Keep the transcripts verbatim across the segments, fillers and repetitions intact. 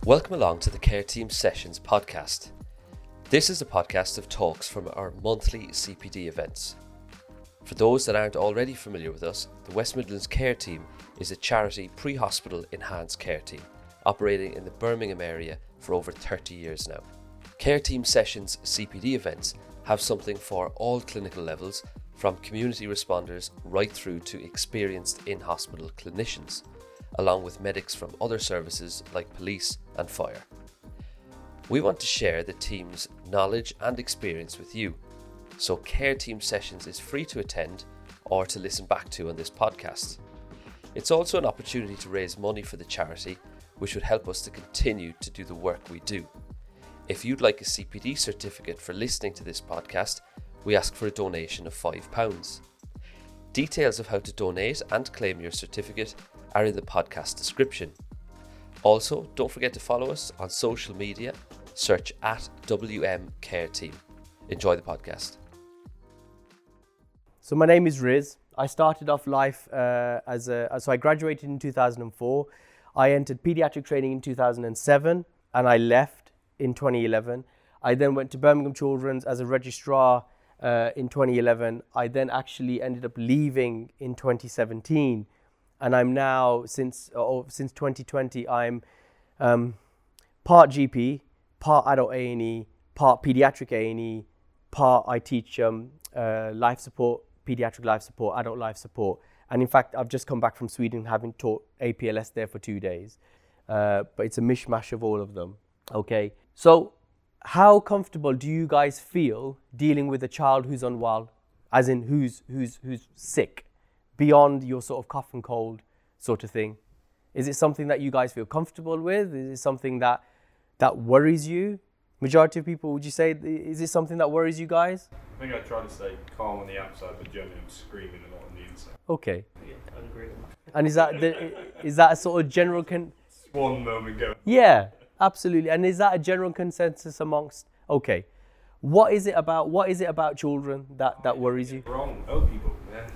Welcome along to the Care Team Sessions podcast. This is a podcast of talks from our monthly C P D events. For those that aren't already familiar with us, the West Midlands Care Team is a charity pre-hospital enhanced care team operating in the Birmingham area for over thirty years now. Care Team Sessions C P D events have something for all clinical levels, from community responders right through to experienced in-hospital clinicians, along with medics from other services like police and fire. We want to share the team's knowledge and experience with you, so Care Team Sessions is free to attend or to listen back to on this podcast. It's also an opportunity to raise money for the charity, which would help us to continue to do the work we do. If you'd like a C P D certificate for listening to this podcast, we ask for a donation of five pounds. Details of how to donate and claim your certificate are in the podcast description. Also, don't forget to follow us on social media. Search at W M Care Team. Enjoy the podcast. So my name is Riz. I started off life uh, as a, so I graduated in two thousand four. I entered pediatric training in two thousand seven and I left in twenty eleven. I then went to Birmingham Children's as a registrar uh, in twenty eleven. I then actually ended up leaving in twenty seventeen. And I'm now, since oh, since twenty twenty, I'm um, part G P, part adult A and E, part pediatric A and E, part I teach um, uh, life support, pediatric life support, adult life support. And in fact, I've just come back from Sweden having taught A P L S there for two days. Uh, but it's a mishmash of all of them. Okay, so how comfortable do you guys feel dealing with a child who's unwell, as in who's who's who's sick? Beyond your sort of cough and cold sort of thing? Is it something that you guys feel comfortable with? Is it something that that worries you? Majority of people, would you say, is it something that worries you guys? I think I try to stay calm on the outside, but generally I'm screaming a lot on the inside. Okay. Yeah, I agree with that. And is that the, is that a sort of general con? One moment go. Yeah, absolutely. And is that a general consensus amongst? Okay. What is it about? What is it about children that that worries you? Wrong. Oh, people. Yeah.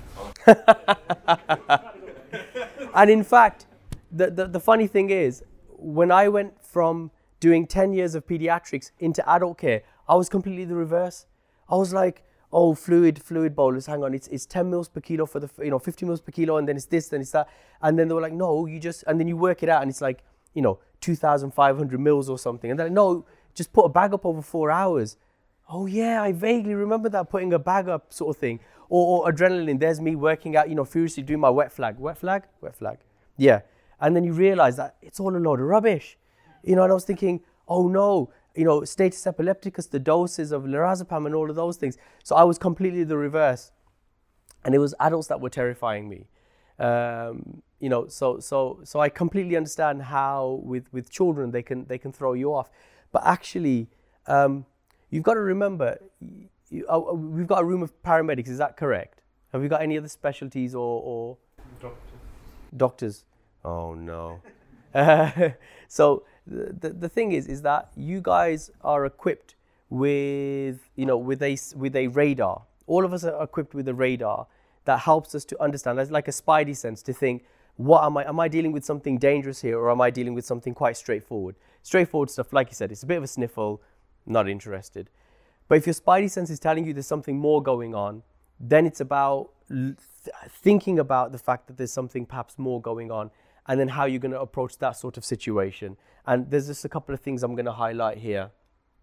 And in fact, the, the, the funny thing is, when I went from doing ten years of pediatrics into adult care, I was completely the reverse. I was like, oh, fluid, fluid bolus, hang on, it's it's ten mils per kilo for the, you know, fifty mils per kilo, and then it's this, then it's that. And then they were like, no, you just, and then you work it out, and it's like, you know, two thousand five hundred mils or something. And they're like, no, just put a bag up over four hours. Oh yeah, I vaguely remember that, putting a bag up sort of thing. Or, or adrenaline, there's me working out, you know, furiously doing my wet flag. Wet flag? Wet flag. Yeah. And then you realize that it's all a load of rubbish. You know, and I was thinking, oh no, you know, status epilepticus, the doses of lorazepam and all of those things. So I was completely the reverse. And it was adults that were terrifying me. Um, you know, so so so I completely understand how with, with children they can they can throw you off. But actually, um, you've got to remember, you, uh, we've got a room of paramedics, is that correct? Have we got any other specialties or... or Doctor. Doctors? Oh no. uh, so the, the thing is, is that you guys are equipped with, you know, with a, with a radar. All of us are equipped with a radar that helps us to understand. That's like a spidey sense to think, what am I, am I dealing with something dangerous here, or am I dealing with something quite straightforward? Straightforward stuff, like you said, it's a bit of a sniffle, not interested. But if your spidey sense is telling you there's something more going on, then it's about th- thinking about the fact that there's something perhaps more going on, and then how you're going to approach that sort of situation. And there's just a couple of things I'm going to highlight here.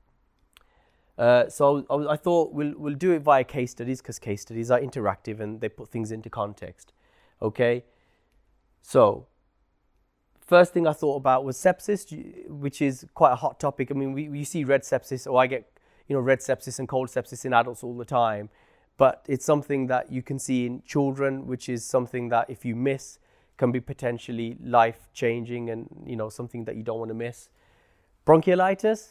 Uh, so I, I thought we'll we'll do it via case studies, because case studies are interactive and they put things into context. Okay. So first thing I thought about was sepsis, which is quite a hot topic. I mean, we, we see red sepsis, or I get, you know, red sepsis and cold sepsis in adults all the time. But it's something that you can see in children, which is something that if you miss can be potentially life-changing, and, you know, something that you don't want to miss. Bronchiolitis,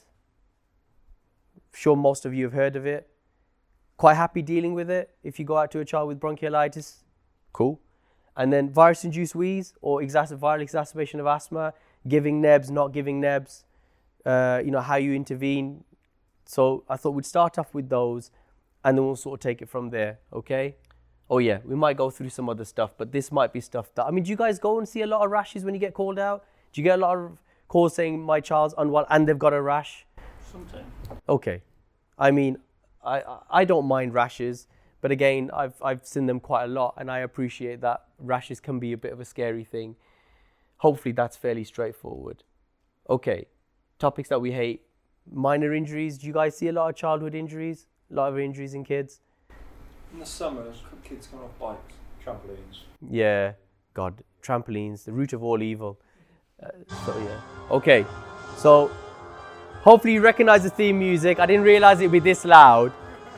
sure most of you have heard of it. Quite happy dealing with it. If you go out to a child with bronchiolitis, cool. And then virus-induced wheeze, or exacer- viral exacerbation of asthma, giving nebs, not giving nebs, uh, you know, how you intervene. So I thought we'd start off with those, and then we'll sort of take it from there, okay? Oh yeah, we might go through some other stuff, but this might be stuff that, I mean, do you guys go and see a lot of rashes when you get called out? Do you get a lot of call saying my child's unwell and they've got a rash? Sometimes. Okay. I mean, I, I don't mind rashes, but again, I've, I've seen them quite a lot, and I appreciate that rashes can be a bit of a scary thing. Hopefully that's fairly straightforward. Okay, topics that we hate. Minor injuries. Do you guys see a lot of childhood injuries? A lot of injuries in kids? In the summer, kids come off bikes, trampolines. Yeah, God, trampolines, the root of all evil. Uh, so yeah. Okay, so hopefully you recognize the theme music. I didn't realize it'd be this loud.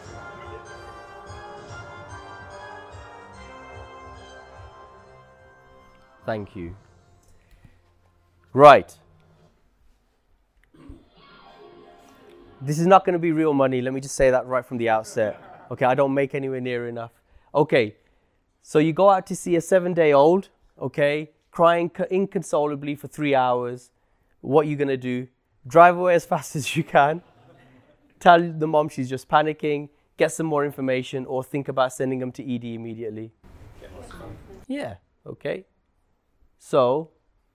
Thank you. Right. This is not going to be real money. Let me just say that right from the outset. Okay, I don't make anywhere near enough. Okay, so you go out to see a seven-day-old, okay, crying inconsolably for three hours. What are you going to do? Drive away as fast as you can. Tell the mom she's just panicking. Get some more information, or think about sending them to E D immediately. Yeah, okay. So,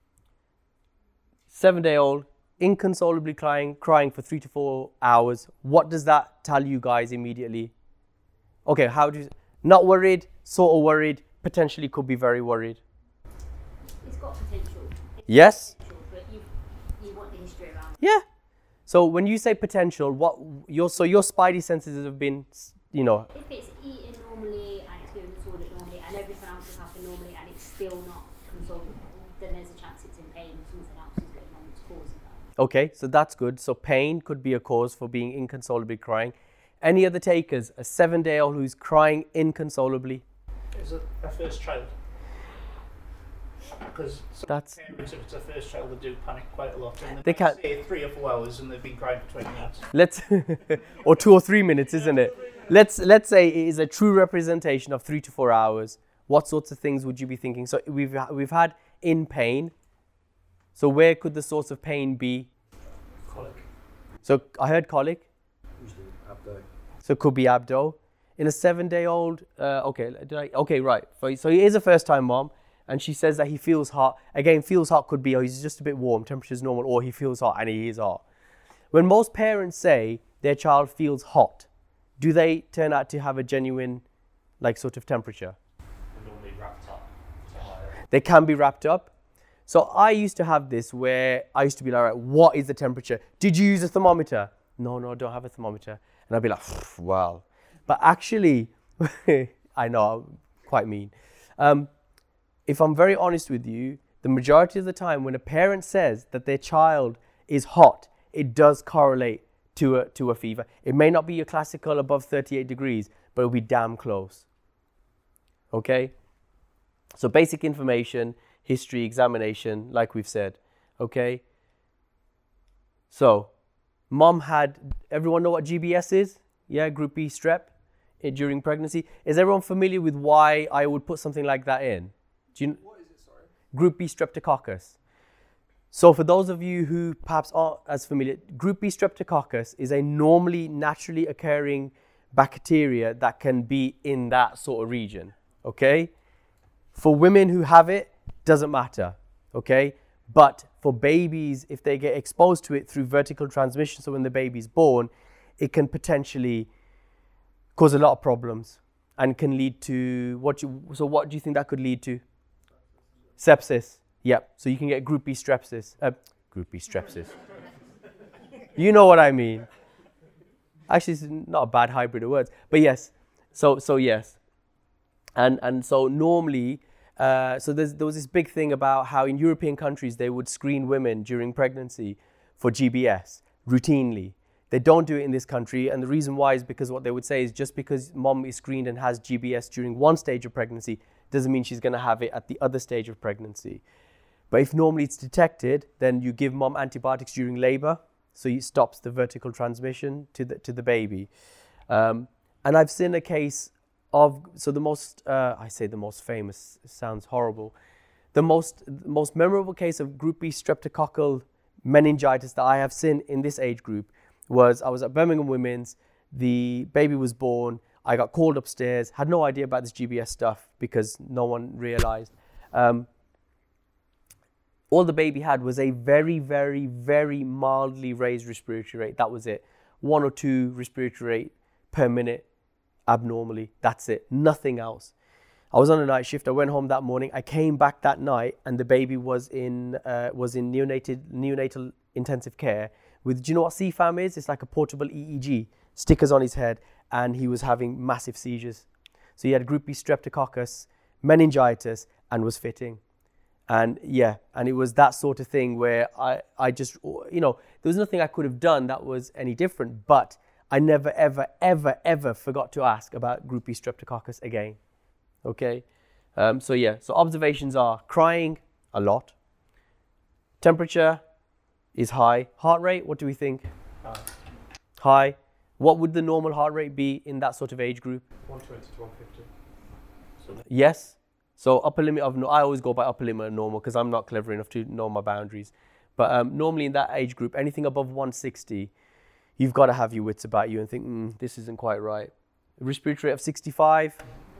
seven-day-old, inconsolably crying, crying for three to four hours. What does that tell you guys immediately? Okay, how do you, not worried, sort of worried, potentially could be very worried. It's got potential. It's Yes? got potential, but you, you want the history around. Yeah. So when you say potential, what your so your spidey senses have been, you know, If it's eating normally and it's doing the toilet normally and everything else is happening normally and it's still not consolable, then there's a chance it's in pain or something else is going on that's causing that. okay, so that's good. So pain could be a cause for being inconsolably crying. Any other takers? A seven-day-old who's crying inconsolably. Is it a first child? Because some That's parents, if it's a first child, they do panic quite a lot. And They they can't- can't say three or four hours and they've been crying for twenty minutes. let's or two or three minutes, isn't it? Let's let's say it is a true representation of three to four hours. What sorts of things would you be thinking? So we've we've had in pain. So where could the source of pain be? Colic. So I heard colic. Usually abdo. So it could be abdo. In a seven-day-old, uh, okay, did I, okay, right. So, so he is a first-time mom, and she says that he feels hot. Again, feels hot could be, oh, he's just a bit warm, temperature's normal, or he feels hot and he is hot. When most parents say their child feels hot, do they turn out to have a genuine, like, sort of temperature? They're normally wrapped up to higher. They can be wrapped up. So I used to have this where I used to be like, right, what is the temperature? Did you use a thermometer? No, no, I don't have a thermometer. And I'd be like, well, but actually, I know, I'm quite mean. Um, if I'm very honest with you, the majority of the time when a parent says that their child is hot, it does correlate to a, to a fever. It may not be your classical above thirty-eight degrees, but it'll be damn close. Okay? So basic information, history, examination, like we've said. Okay? So, mom had, everyone know what G B S is? Yeah, group B strep eh, during pregnancy. Is everyone familiar with why I would put something like that in? Do you, What is it, sorry? Group B streptococcus. So for those of you who perhaps aren't as familiar, Group B streptococcus is a normally naturally occurring bacteria that can be in that sort of region, okay? For women who have it, doesn't matter, okay? But for babies, if they get exposed to it through vertical transmission, so when the baby's born, it can potentially cause a lot of problems and can lead to, what you, so what do you think that could lead to? Sepsis. Yep. So you can get group B strepsis. Uh, group B strepsis. You know what I mean. Actually, it's not a bad hybrid of words, but yes. So so yes. And and so normally, uh, so there's, there was this big thing about how in European countries they would screen women during pregnancy for G B S routinely. They don't do it in this country, and the reason why is because what they would say is just because mom is screened and has G B S during one stage of pregnancy doesn't mean she's going to have it at the other stage of pregnancy. But if normally it's detected, then you give mom antibiotics during labor, so it stops the vertical transmission to the to the baby. Um, and I've seen a case of, so the most, uh, I say the most famous, sounds horrible, the most the most memorable case of group B streptococcal meningitis that I have seen in this age group was I was at Birmingham Women's, the baby was born, I got called upstairs, had no idea about this G B S stuff because no one realized. Um, All the baby had was a very, very, very mildly raised respiratory rate. That was it. One or two respiratory rate per minute abnormally. That's it. Nothing else. I was on a night shift. I went home that morning. I came back that night and the baby was in uh, was in neonatal, neonatal intensive care with, do you know what C FAM is? It's like a portable E E G, stickers on his head, and he was having massive seizures. So he had group B streptococcus, meningitis, and was fitting. And yeah, and it was that sort of thing where I, I just, you know, there was nothing I could have done that was any different, but I never, ever, ever, ever forgot to ask about group B streptococcus again. Okay, um, so yeah, so observations are crying a lot, temperature is high, heart rate, what do we think? High. High. What would the normal heart rate be in that sort of age group? one twenty to one fifty. So Yes. So upper limit of, no, I always go by upper limit of normal because I'm not clever enough to know my boundaries. But um, normally in that age group, anything above one sixty, you've got to have your wits about you and think, mm, this isn't quite right. Respiratory rate of sixty-five,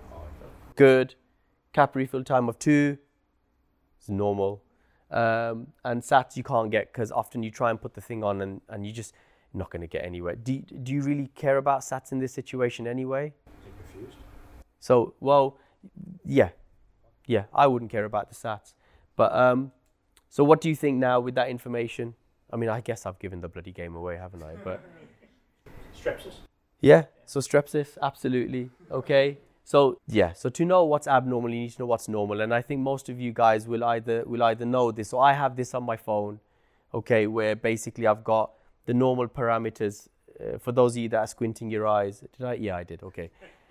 good. Capillary fill time of two, it's normal. Um, and SATs you can't get because often you try and put the thing on and, and you just not going to get anywhere. Do, do you really care about SATs in this situation anyway? confused. So, well, yeah, yeah, I wouldn't care about the SATs. But, um, so what do you think now with that information? I mean, I guess I've given the bloody game away, haven't I? But Strepsis. yeah, so strepsis, absolutely, okay. So yeah, so to know what's abnormal, you need to know what's normal. And I think most of you guys will either will either know this, or I have this on my phone, okay, where basically I've got the normal parameters. Uh, for those of you that are squinting your eyes, did I? Yeah, I did. Okay.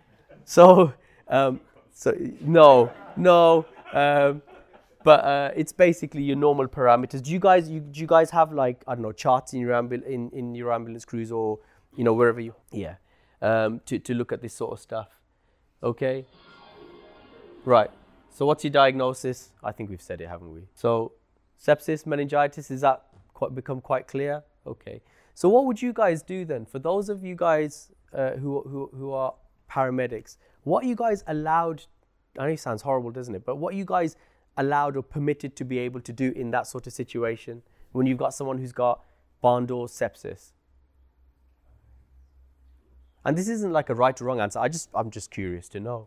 So, um, so no, no, um, but uh, it's basically your normal parameters. Do you guys, you, do you guys have like I don't know charts in your ambul- in in your ambulance crews or you know wherever you? Yeah, um, to to look at this sort of stuff. Okay. Right. So what's your diagnosis? I think we've said it, haven't we? So sepsis, meningitis, is that quite become quite clear? Okay. So what would you guys do then? For those of you guys uh, who, who who are paramedics, what are you guys allowed, I know it sounds horrible, doesn't it? But what are you guys allowed or permitted to be able to do in that sort of situation when you've got someone who's got barn door sepsis? And this isn't like a right or wrong answer. I just, I'm just curious to know.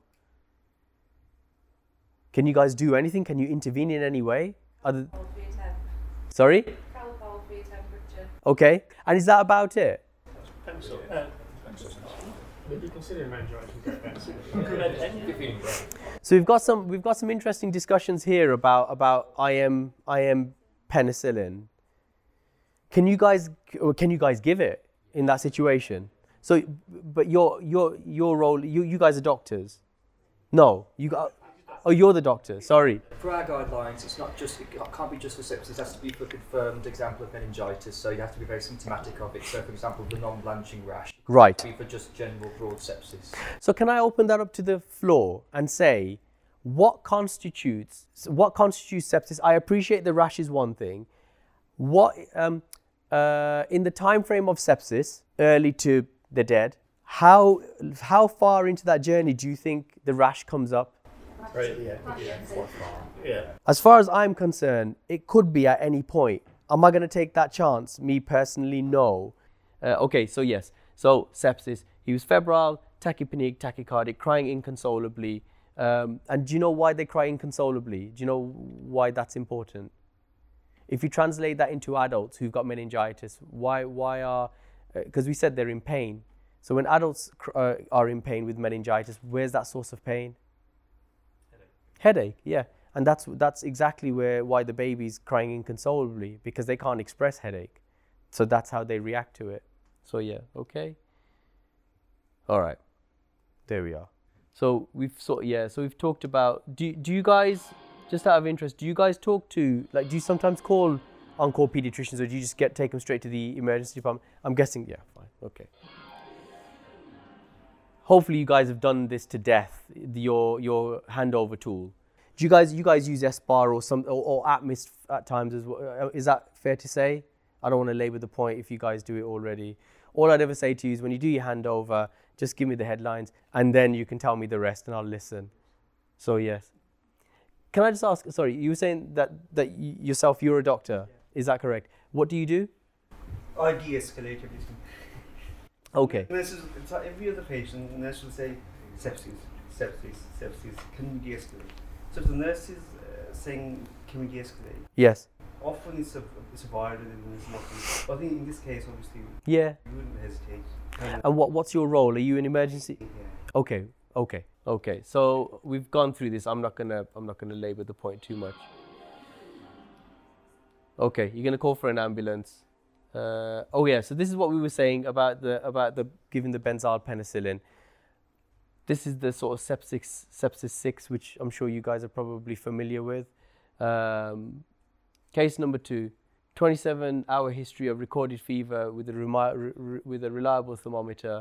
Can you guys do anything? Can you intervene in any way? Other Sorry? Alcohol for your temperature. Okay. And is that about it? Pencil. Uh, Would you consider meningitis penicillin? So we've got some, we've got some interesting discussions here about about I M I M penicillin. Can you guys, or can you guys give it in that situation? So, but your your your role, you you guys are doctors. No, you got. Oh, you're the doctor. Sorry. For our guidelines, it's not just, it can't be just for sepsis, it has to be for a confirmed example of meningitis, so you have to be very symptomatic of it. So, for example, the non-blanching rash. Right. Be for just general broad sepsis. So can I open that up to the floor and say, what constitutes what constitutes sepsis? I appreciate the rash is one thing. What um, uh, in the time frame of sepsis, early to the dead, how how far into that journey do you think the rash comes up? right, yeah, yeah, yeah. As far as I'm concerned, it could be at any point. Am I going to take that chance? Me personally, no. Uh, okay, so yes. So sepsis, he was febrile, tachypneic, tachycardic, crying inconsolably. Um, and do you know why they cry inconsolably? Do you know why that's important? If you translate that into adults who've got meningitis, why why are, because uh, we said they're in pain. So when adults cr- uh, are in pain with meningitis, where's that source of pain? Headache, yeah. And that's that's exactly where why the baby's crying inconsolably, because they can't express headache. So that's how they react to it. So yeah, okay. All right. There we are. So we've sort yeah, so we've talked about do do you guys, just out of interest, do you guys talk to, like, do you sometimes call on-call pediatricians, or do you just get take them straight to the emergency department? I'm guessing, yeah, fine, okay. Hopefully you guys have done this to death, the, your your handover tool. Do you guys you guys use S B A R or some or, or Atmos at times as well? Is that fair to say? I don't want to labour the point if you guys do it already. All I'd ever say to you is when you do your handover, just give me the headlines and then you can tell me the rest and I'll listen. So yes. can I just ask? Sorry, you were saying that that y- yourself, you're a doctor. Yeah. Is that correct? What do you do? I de-escalate everything. Okay. Nurses, it's like every other patient, nurse will say sepsis, sepsis, sepsis. Can we de-escalate? So if the nurse is uh, saying, "Can we de-escalate?" Yes. Often it's a it's a viral illness. Nothing. But I think in this case, obviously, Yeah. you wouldn't hesitate. And what what's your role? Are you an emergency? Yeah. Okay. Okay. Okay. So we've gone through this. I'm not gonna I'm not gonna labour the point too much. Okay. You're gonna call for an ambulance. Uh, oh yeah. So this is what we were saying about the about the giving the benzyl penicillin. This is the sort of sepsis sepsis six, which I'm sure you guys are probably familiar with. Um, case number two. twenty-seven hour history of recorded fever with a, remi- re- with a reliable thermometer.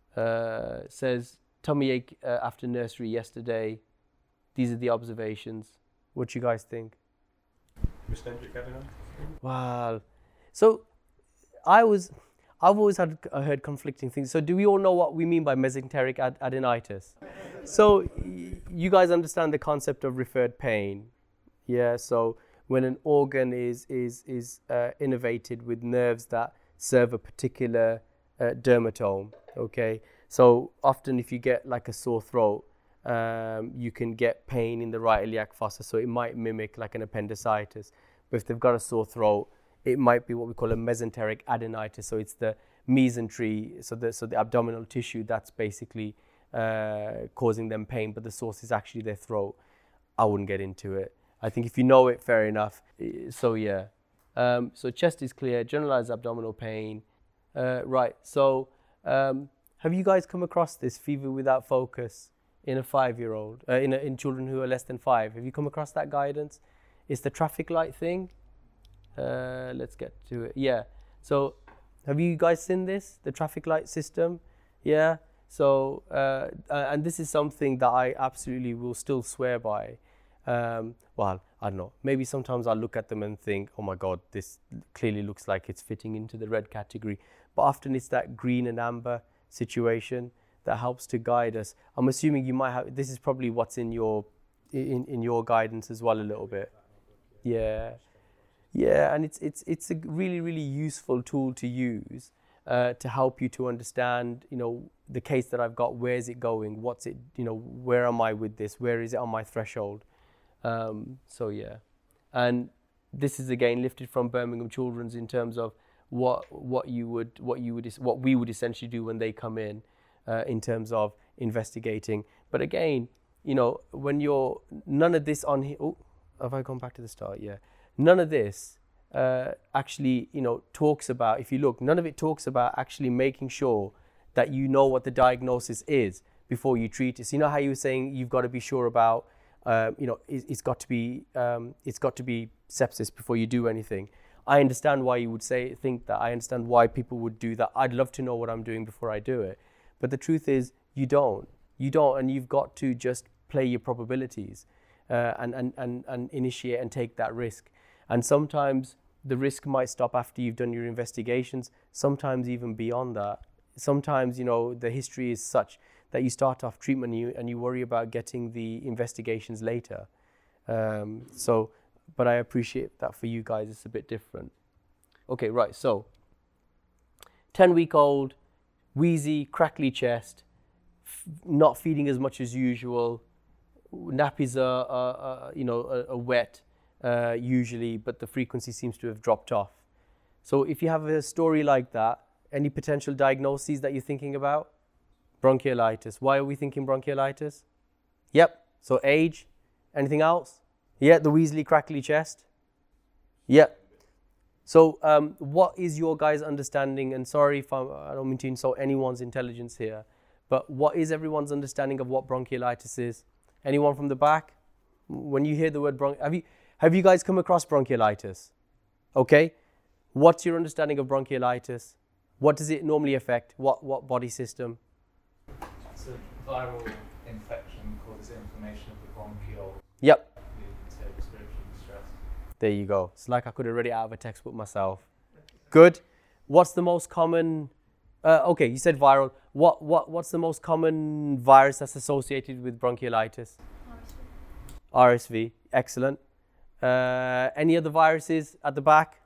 Uh, says tummy ache uh, after nursery yesterday. These are the observations. What you guys think? Mesenteric adenoma? Wow. So I was, I've always had uh, heard conflicting things. So do we all know what we mean by mesenteric ad- adenitis? So y- you guys understand the concept of referred pain. Yeah, so when an organ is is is uh, innervated with nerves that serve a particular uh, dermatome, okay? So often if you get like a sore throat, um, you can get pain in the right iliac fossa, so it might mimic like an appendicitis. But if they've got a sore throat, it might be what we call a mesenteric adenitis, so it's the mesentery, so the, so the abdominal tissue that's basically uh, causing them pain, but the source is actually their throat. I wouldn't get into it. I think if you know it, fair enough. So yeah. Um, so chest is clear, generalized abdominal pain. Uh, right, so um, have you guys come across this fever without focus in a five-year-old, uh, in, a, in children who are less than five? Have you come across that guidance? It's the traffic light thing. Uh, let's get to it. Yeah, so have you guys seen this, the traffic light system? Yeah, so, uh, uh, and this is something that I absolutely will still swear by. Um, well, I don't know, maybe sometimes I look at them and think, oh my God, this clearly looks like it's fitting into the red category. But often it's that green and amber situation that helps to guide us. I'm assuming you might have, this is probably what's in your, in, in your guidance as well a little bit. Yeah, yeah, and it's, it's, it's a really, really useful tool to use uh, to help you to understand, you know, the case that I've got, where's it going, what's it, you know, where am I with this, where is it on my threshold? Um, so yeah, and this is again lifted from Birmingham Children's in terms of what what you would what you would what we would essentially do when they come in, uh, in terms of investigating. But again, you know, when you're none of this on here. Oh, have I gone back to the start? Yeah, none of this uh, actually, you know, talks about. If you look, none of it talks about actually making sure that you know what the diagnosis is before you treat it. So you know how you were saying you've got to be sure about. Uh, you know, it, it's got to be um, it's got to be sepsis before you do anything. I understand why you would say think that. I understand why people would do that. I'd love to know what I'm doing before I do it. But the truth is, you don't. You don't, and you've got to just play your probabilities uh, and, and, and, and initiate and take that risk. And sometimes the risk might stop after you've done your investigations, sometimes even beyond that. Sometimes, you know, the history is such that you start off treatment and you, and you worry about getting the investigations later. Um, so, but I appreciate that for you guys, it's a bit different. Okay, right, so ten week old, wheezy, crackly chest, f- not feeding as much as usual, nappies are, are, are you know, are, are wet uh, usually, but the frequency seems to have dropped off. So if you have a story like that, any potential diagnoses that you're thinking about? Bronchiolitis. Why are we thinking bronchiolitis? Yep. So age. Anything else? Yeah, the Weasley crackly chest. Yep. So um, what is your guys' understanding? And sorry if I'm, I don't mean to insult anyone's intelligence here, but what is everyone's understanding of what bronchiolitis is? Anyone from the back? When you hear the word bronch, have you have you guys come across bronchiolitis? Okay. What's your understanding of bronchiolitis? What does it normally affect? What what body system? It's a viral infection causes inflammation of the bronchiole. Yep. Leading to respiratory distress. There you go. It's like I could have read it out of a textbook myself. Good. What's the most common? Uh, okay, you said viral. What what what's the most common virus that's associated with bronchiolitis? R S V, excellent. Uh, any other viruses at the back?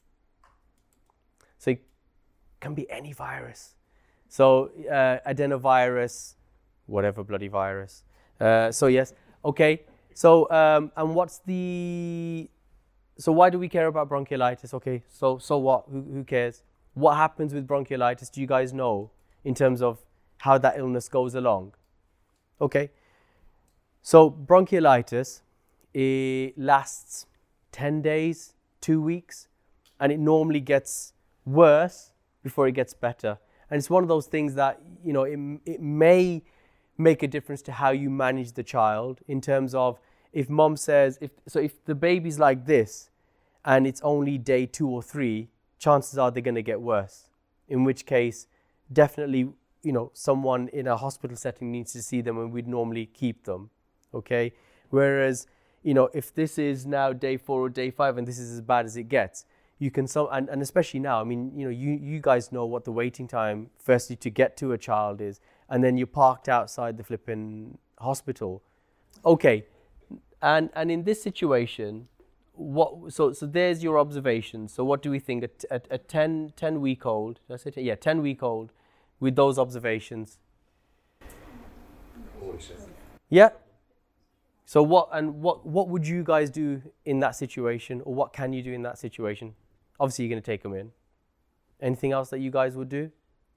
So it can be any virus. So uh, adenovirus, whatever bloody virus. Uh, so yes, okay. So um, and what's the? So why do we care about bronchiolitis? Okay, so so what? Who, who cares? What happens with bronchiolitis? Do you guys know in terms of how that illness goes along? Okay. So bronchiolitis, it lasts ten days, two weeks, and it normally gets worse before it gets better. And it's one of those things that, you know, it, it may make a difference to how you manage the child in terms of if mom says, if so if the baby's like this and it's only day two or three, chances are they're going to get worse. In which case, definitely, you know, someone in a hospital setting needs to see them and we'd normally keep them, okay? Whereas, you know, if this is now day four or day five and this is as bad as it gets, you can, so, and, and especially now, I mean, you know, you, you guys know what the waiting time, firstly, to get to a child is, and then you're parked outside the flipping hospital. Okay, and and in this situation, what, so so there's your observation. So what do we think? A, a, a ten, ten week old, did I say ten? Yeah, ten week old with those observations. Yeah. So what, and what, what would you guys do in that situation, or what can you do in that situation? Obviously, you're going to take them in. Anything else that you guys would do?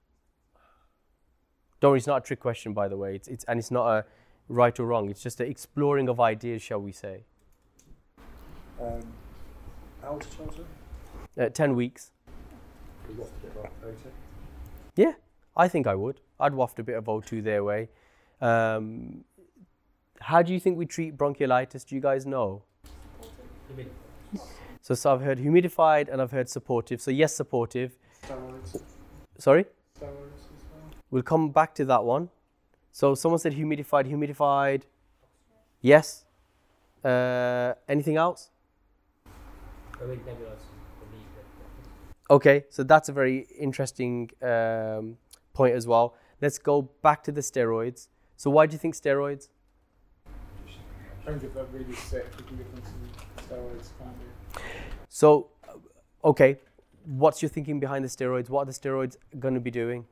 Don't worry, it's not a trick question, by the way. It's, it's and it's not a right or wrong. It's just an exploring of ideas, shall we say. Um, how old is children? Uh, ten weeks. We waft a bit of O two. Yeah, I think I would. I'd waft a bit of O two their way. Um, how do you think we treat bronchiolitis? Do you guys know? So, so I've heard humidified and I've heard supportive. So yes, supportive. Steroids. Sorry? Steroids as well. We'll come back to that one. So someone said humidified, humidified. Yes. Uh, anything else? Okay, so that's a very interesting um, point as well. Let's go back to the steroids. So why do you think steroids? I think if they're really sick, we can give them some steroids, can't we? So, okay, what's your thinking behind the steroids? What are the steroids going to be doing?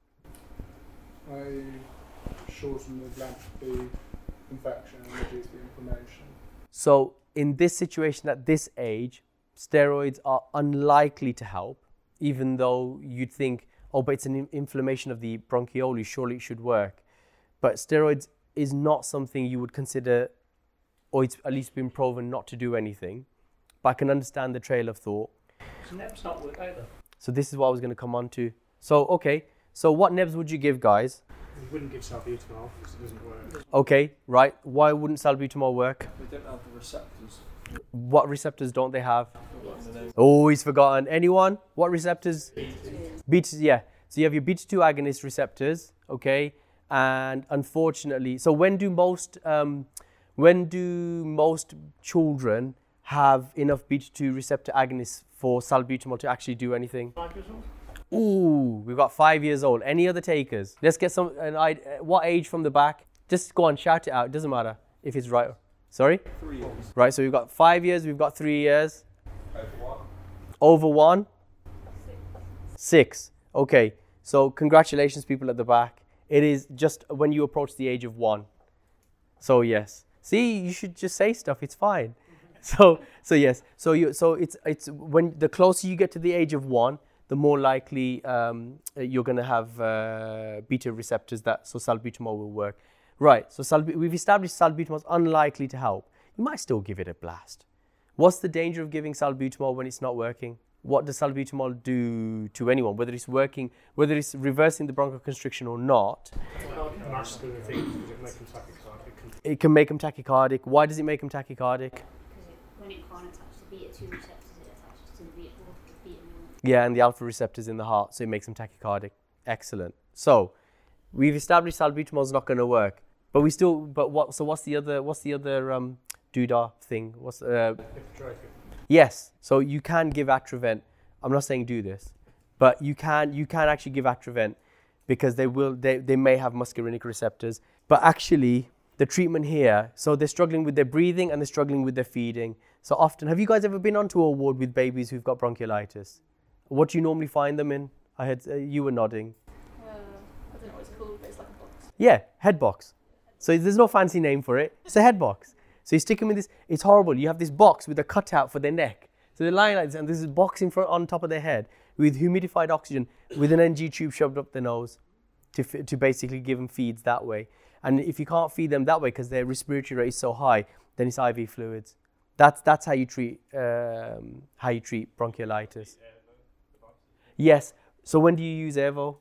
I shorten the length of the infection and reduce the inflammation. So, in this situation at this age, steroids are unlikely to help, even though you'd think, oh, but it's an in- inflammation of the bronchioli, surely it should work. But steroids is not something you would consider, or it's at least been proven not to do anything. But I can understand the trail of thought. So Neb's not work either. So this is what I was going to come on to. So, okay, so what N E B S would you give, guys? We wouldn't give salbutamol because it doesn't work. Okay, right. Why wouldn't salbutamol work? We don't have the receptors. What receptors don't they have? Oh, he's forgotten. Anyone? What receptors? Beta, yeah. So you have your beta two agonist receptors, okay? And unfortunately, so when do most um, when do most children have enough beta two receptor agonists for salbutamol to actually do anything? Five years old. Ooh, we've got five years old. Any other takers? Let's get some. An, uh, what age from the back? Just go on, shout it out. It doesn't matter if it's right. Sorry? Three years. Right, so we've got five years, we've got three years. Over one. Over one? Six. Six. Okay, so congratulations, people at the back. It is just when you approach the age of one. So yes. See, you should just say stuff, it's fine. So so yes. So you so it's it's when the closer you get to the age of one, the more likely um, you're going to have uh, beta receptors that so salbutamol will work. Right, so salb- we've established salbutamol is unlikely to help. You might still give it a blast. What's the danger of giving salbutamol when it's not working? What does salbutamol do to anyone, whether it's working, whether it's reversing the bronchoconstriction or not? And that's the thing, because it makes them tachycardic. It can make them tachycardic. Why does it make them tachycardic? Because when it can't attach to beta two receptors, it attaches to the beta one. Yeah, and the alpha receptors in the heart, so it makes them tachycardic. Excellent. So we've established salbutamol is not going to work, but we still. But what? So what's the other? What's the other um, doodah thing? What's uh, yes. So you can give Atrovent. I'm not saying do this, but you can. You can actually give Atrovent because they will. They they may have muscarinic receptors, but actually the treatment here, so they're struggling with their breathing and they're struggling with their feeding. So often, have you guys ever been onto a ward with babies who've got bronchiolitis? What do you normally find them in? I heard uh, you were nodding. Uh, I don't know what it's called, but it's like a box. Yeah, head box. So there's no fancy name for it. It's a head box. So you stick them in this, it's horrible. You have this box with a cutout for their neck. So they're lying like this, and there's this box in front on top of their head with humidified oxygen with an N G tube shoved up their nose to, f- to basically give them feeds that way. And if you can't feed them that way because their respiratory rate is so high, then it's I V fluids. That's that's how you treat um, how you treat bronchiolitis. Yes. So when do you use Airvo?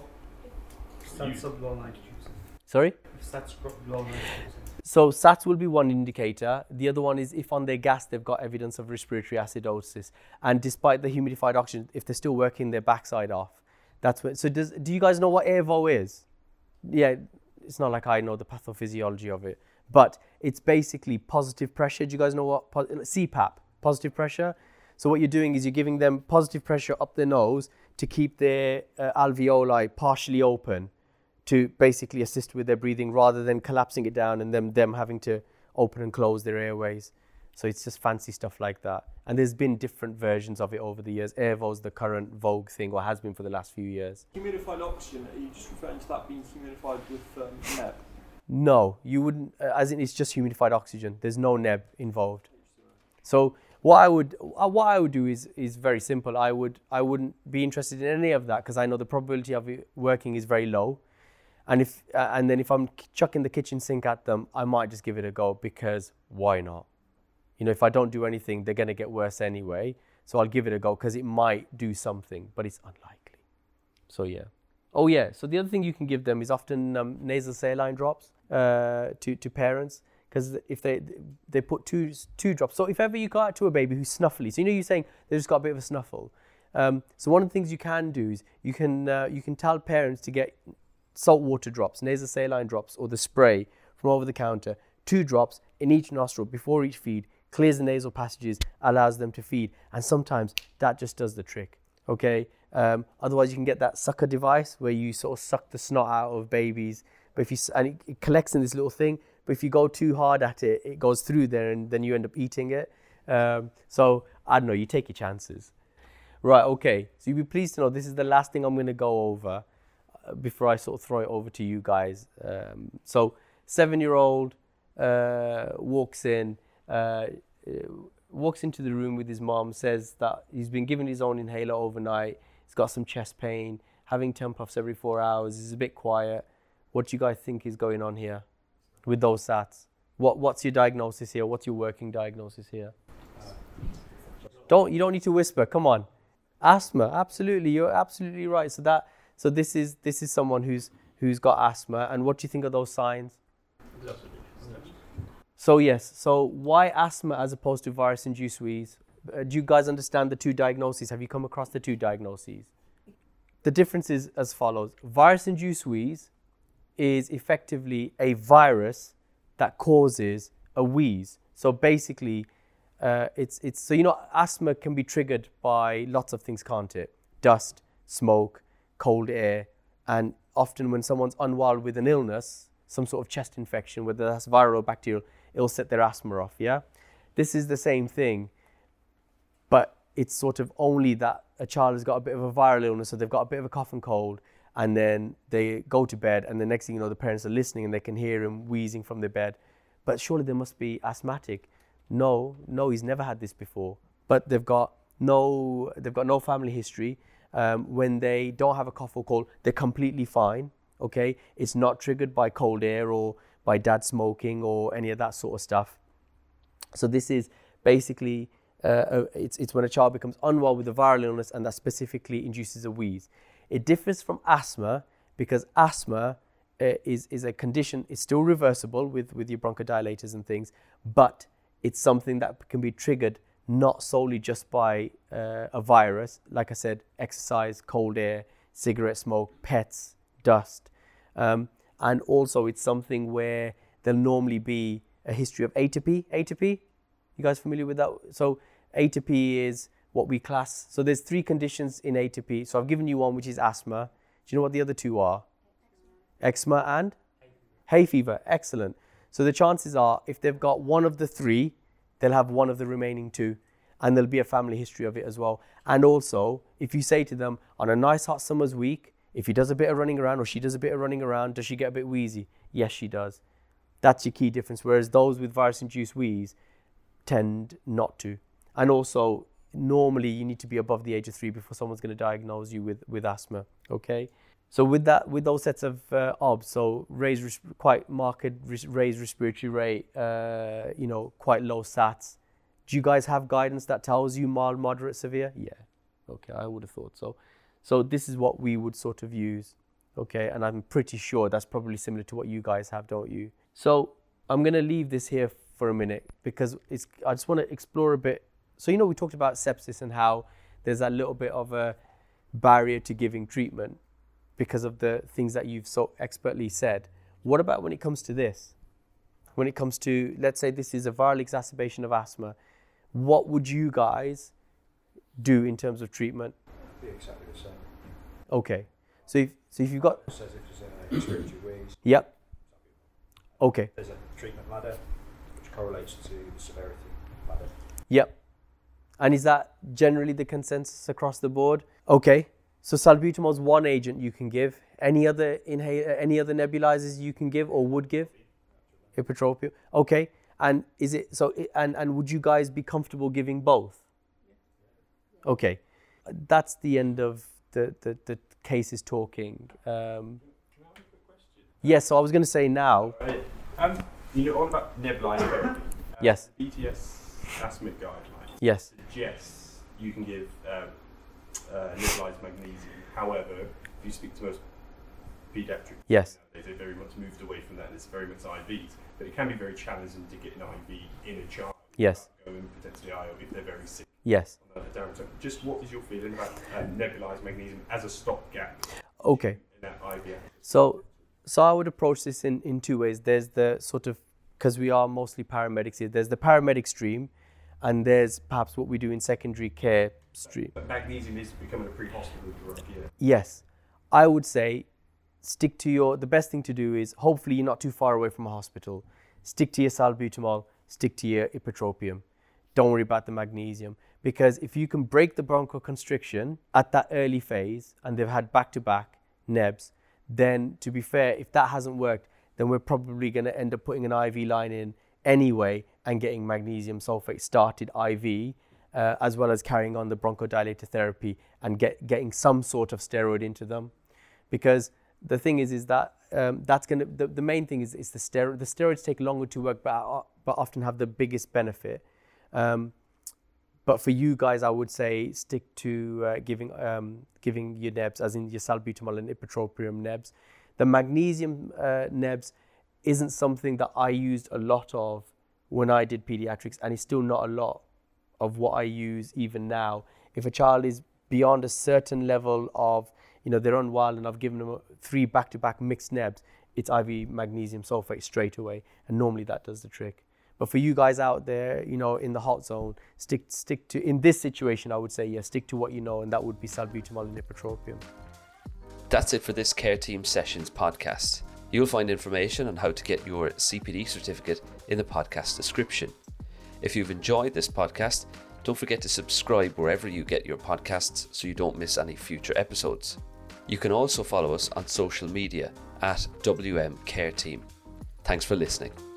Sats of low nitrogen. Sorry? Sats low nitrogen. So S A Ts will be one indicator. The other one is if on their gas they've got evidence of respiratory acidosis, and despite the humidified oxygen, if they're still working their backside off, that's what. So does do you guys know what Airvo is? Yeah, it's not like I know the pathophysiology of it, but it's basically positive pressure. Do you guys know what po- C PAP, positive pressure? So what you're doing is you're giving them positive pressure up their nose to keep their uh, alveoli partially open, to basically assist with their breathing rather than collapsing it down and them them having to open and close their airways. So it's just fancy stuff like that. And there's been different versions of it over the years. Airvo's the current vogue thing, or has been for the last few years. Humidified oxygen, are you just referring to that being humidified with um, N E B? No, you wouldn't, uh, as in it's just humidified oxygen. There's no N E B involved. So what I would uh, what I would do is is very simple. I would I wouldn't be interested in any of that because I know the probability of it working is very low. And if uh, and then if I'm chucking the kitchen sink at them, I might just give it a go because why not? You know, if I don't do anything, they're going to get worse anyway. So I'll give it a go because it might do something, but it's unlikely. So yeah. Oh yeah. So the other thing you can give them is often um, nasal saline drops uh, to to parents, because if they they put two two drops. So if ever you go out to a baby who's snuffly, so you know you're saying they just got a bit of a snuffle. Um, so one of the things you can do is you can uh, you can tell parents to get saltwater drops, nasal saline drops, or the spray from over the counter, two drops in each nostril before each feed, clears the nasal passages, allows them to feed, and sometimes that just does the trick. Okay. Um, otherwise, you can get that sucker device where you sort of suck the snot out of babies, but if you and it, it collects in this little thing. But if you go too hard at it, it goes through there, and then you end up eating it. Um, so I don't know. You take your chances. Right. Okay. So you'll be pleased to know this is the last thing I'm going to go over uh, before I sort of throw it over to you guys. Um, so seven-year-old uh, walks in. Uh, walks into the room with his mom, says that he's been given his own inhaler overnight, he's got some chest pain, having ten puffs every four hours, he's a bit quiet. What do you guys think is going on here with those S A Ts? What What's your diagnosis here? What's your working diagnosis here? Don't you don't need to whisper. Come on, asthma. Absolutely, you're absolutely right. So that so this is this is someone who's who's got asthma. And what do you think of those signs? So yes, so why asthma as opposed to virus-induced wheeze? Uh, do you guys understand the two diagnoses? Have you come across the two diagnoses? The difference is as follows. Virus-induced wheeze is effectively a virus that causes a wheeze. So basically, uh, it's it's so you know asthma can be triggered by lots of things, can't it? Dust, smoke, cold air, and often when someone's unwell with an illness, some sort of chest infection, whether that's viral or bacterial, it'll set their asthma off, yeah? This is the same thing, but it's sort of only that a child has got a bit of a viral illness, so they've got a bit of a cough and cold, and then they go to bed, and the next thing you know, the parents are listening, and they can hear him wheezing from their bed. But surely they must be asthmatic. No, no, he's never had this before. But they've got no, they've got no family history. Um, when they don't have a cough or cold, they're completely fine, okay? It's not triggered by cold air or by dad smoking or any of that sort of stuff. So this is basically, uh, uh, it's, it's when a child becomes unwell with a viral illness and that specifically induces a wheeze. It differs from asthma because asthma uh, is, is a condition, it's still reversible with, with your bronchodilators and things, but it's something that can be triggered not solely just by uh, a virus, like I said, exercise, cold air, cigarette smoke, pets, dust. Um, And also it's something where there'll normally be a history of atopy. Atopy, you guys familiar with that? So atopy is what we class. So there's three conditions in atopy. So I've given you one, which is asthma. Do you know what the other two are? Eczema and hay fever. Excellent. So the chances are, if they've got one of the three, they'll have one of the remaining two, and there'll be a family history of it as well. And also, if you say to them, on a nice hot summer's week, if he does a bit of running around or she does a bit of running around, does she get a bit wheezy? Yes, she does. That's your key difference. Whereas those with virus-induced wheeze tend not to. And also, normally you need to be above the age of three before someone's going to diagnose you with, with asthma. Okay. So with that, with those sets of uh, obs, so raised, res- quite marked res- raised respiratory rate, uh, you know, quite low sats. Do you guys have guidance that tells you mild, moderate, severe? Yeah. Okay, I would have thought so. So this is what we would sort of use. Okay, and I'm pretty sure that's probably similar to what you guys have, don't you? So I'm going to leave this here for a minute because it's. I just want to explore a bit. So, you know, we talked about sepsis and how there's a little bit of a barrier to giving treatment because of the things that you've so expertly said. What about when it comes to this? When it comes to, let's say this is a viral exacerbation of asthma, what would you guys do in terms of treatment? Be exactly the same. Okay. So if, so if you've got... It says if there's a respiratory wheeze. Yep. Okay. There's a treatment ladder which correlates to the severity ladder. Yep. And is that generally the consensus across the board? Okay. So salbutamol is one agent you can give. Any other inhale, any other nebulizers you can give or would give? Ipratropium. Okay. And is it so? And and would you guys be comfortable giving both? Okay. That's the end of the the, the cases talking. Um, yes. So I was going to say now. Um, you know all about nebulized therapy. Um, Yes. B T S asthmatic guidelines. Yes. Suggests you can give um, uh, nebulized magnesium. However, if you speak to most pediatric Yes. nowadays, they very much moved away from that, and it's very much I Vs. But it can be very challenging to get an I V in a child. Yes. Going potentially I O if they're very sick. Yes. On the down tone. Just what is your feeling about um, nebulized magnesium as a stopgap Okay. in that I V? So, so I would approach this in, in two ways. There's the sort of, because we are mostly paramedics here, there's the paramedic stream, and there's perhaps what we do in secondary care stream. But magnesium is becoming a pre-hospital drug, yeah. Yes. I would say stick to your, the best thing to do is, hopefully you're not too far away from a hospital, stick to your salbutamol, stick to your ipratropium. Don't worry about the magnesium. Because if you can break the bronchoconstriction at that early phase, and they've had back-to-back nebs, then to be fair, if that hasn't worked, then we're probably going to end up putting an I V line in anyway and getting magnesium sulfate started I V, uh, as well as carrying on the bronchodilator therapy and get, getting some sort of steroid into them. Because the thing is, is that um, that's going to, the, the main thing is, is the steroid. The steroids take longer to work, but, uh, but often have the biggest benefit. Um, but for you guys, I would say stick to uh, giving um, giving your nebs, as in your salbutamol and ipratropium nebs. The magnesium uh, nebs isn't something that I used a lot of when I did pediatrics, and it's still not a lot of what I use even now. If a child is beyond a certain level of, you know, they're unwell and I've given them three back-to-back mixed nebs, it's I V magnesium sulfate straight away, and normally that does the trick. But for you guys out there, you know, in the hot zone, stick stick to, in this situation, I would say, yeah, stick to what you know, and that would be salbutamol and ipratropium. That's it for this Care Team Sessions podcast. You'll find information on how to get your C P D certificate in the podcast description. If you've enjoyed this podcast, don't forget to subscribe wherever you get your podcasts so you don't miss any future episodes. You can also follow us on social media at W M Care Team. Thanks for listening.